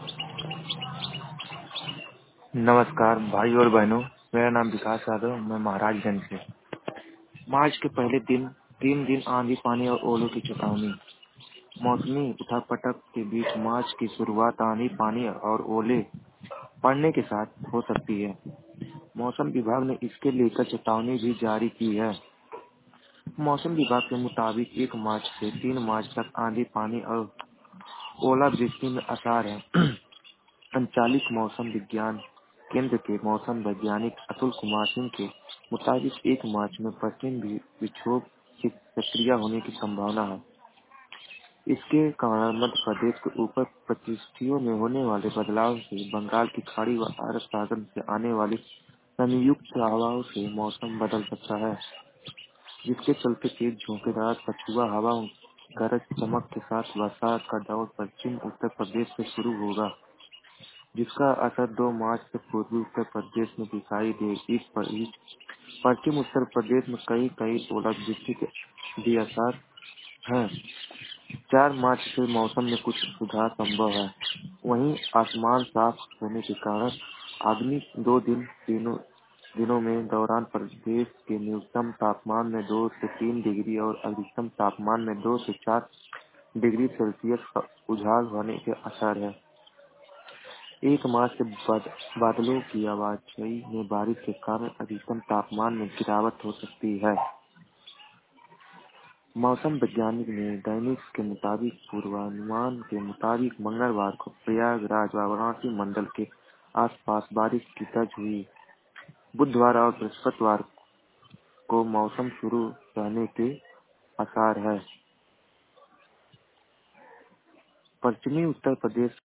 नमस्कार भाई और बहनों, मेरा नाम विकास यादव। मैं महाराजगंज से। मार्च के पहले दिन 3 दिन आंधी पानी और ओलों की चेतावनी। मौसमी उठापटक के बीच मार्च की शुरुआत आंधी पानी और ओले पड़ने के साथ हो सकती है। मौसम विभाग ने इसके लेकर चेतावनी भी जारी की है। मौसम विभाग के मुताबिक 1 मार्च से 3 मार्च तक आंधी पानी और ओलावृष्टि में आसार है। संचालित मौसम विज्ञान केंद्र के मौसम वैज्ञानिक अतुल कुमार सिंह के मुताबिक 1 मार्च में पश्चिम विक्षोभ के सक्रिय होने की संभावना है। इसके कारण मध्य प्रदेश के ऊपर परिस्थितियों में होने वाले बदलाव से बंगाल की खाड़ी व अरब सागर से आने वाली संयुक्त हवाओं से मौसम बदल सकता है, जिसके चलते तेज झोंकेदार पछुआ हवा गरज चमक के साथ बरसात का दौर पश्चिम उत्तर प्रदेश से शुरू होगा, जिसका असर 2 मार्च से पूर्वी उत्तर प्रदेश में दिखाई दे। इस पश्चिम उत्तर प्रदेश में कई ओलावृष्टि के भी आसार हैं। 4 मार्च से मौसम में कुछ सुधार संभव है। वहीं आसमान साफ होने के कारण आगामी 2 दिनों में दौरान प्रदेश के न्यूनतम तापमान में 2 से 3 डिग्री और अधिकतम तापमान में 2 से 4 डिग्री सेल्सियस का उछाल होने के आसार है। 1 मार्च से बादलों की आवाजाही में बारिश के कारण अधिकतम तापमान में गिरावट हो सकती है। मौसम वैज्ञानिक ने दैनिक के मुताबिक पूर्वानुमान के मुताबिक मंगलवार को प्रयागराज व वाराणसी मंडल के आसपास बारिश की दर्ज हुई। बुधवार और बृहस्पतिवार को मौसम शुरू रहने के आसार है। पश्चिमी उत्तर प्रदेश